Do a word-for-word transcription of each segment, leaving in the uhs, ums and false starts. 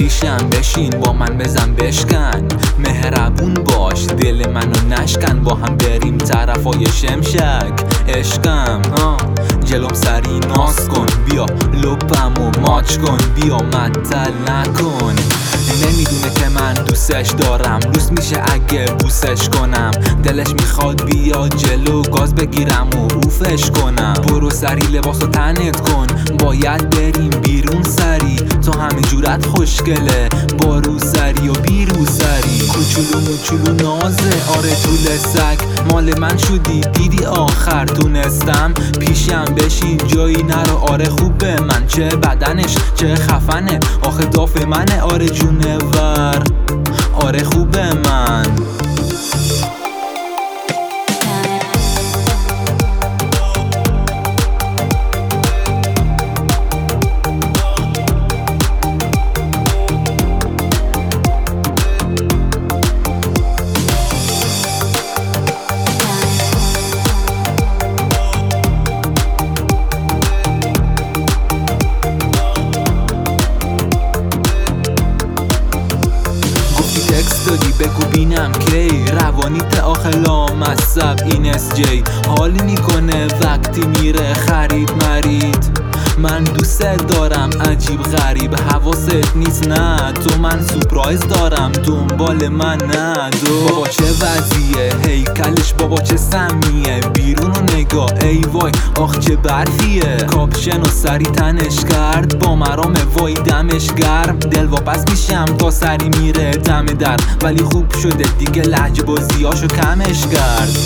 پیشم بشین با من بزن بشکن، مهربون باش دل منو نشکن، با هم بریم طرفای شمشک. عشقم جلوم سری ناز کن، بیا لبمو ماچ کن، بیا معطل نکن. نمیدونه که من دوستش دارم، دوست میشه اگه بوسش کنم، دلش میخواد بیا جلو گاز بگیرم و اوفش کنم. برو سری لباسو تنت کن، باید بریم بیرون سری، تو همه جورت خوشگله با رو سری و بیرو سری. کوچولو موچولو نازه آره طول سگ، مال من شدی دیدی آخر تونستم. پیشم بشین جایی نرو آره خوبه من، چه بدنش چه خفنه آخه داف منه آره جونور آره خوبه من. دادی بگو بینم کی، روانیت آخه لامصب این اس جی، حال میکنه وقتی میره خرید مرید. من دوست دارم عجیب غریب حواست نیست نه، تو من سورپرایز دارم دنبال من ندو. بابا چه وضعیه هیکلش بابا چه سمیه، بیرون و نگاه ای وای آخ چه برفیه. کاپشن و سری تنش کرد با مرام وای دمش گرم، دل واپس میشم تا سری میره دم در، ولی خوب شده دیگه لهجه بازیاشو کمش کرد.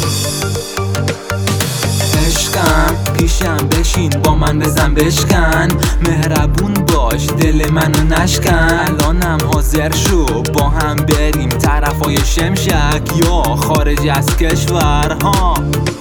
عشقم پیشم بشین با من بزن بشکن، مهربون باش دل منو نشکن. الانم حاضر شو با هم بریم طرفای شمشک یا خارج از کشور ها.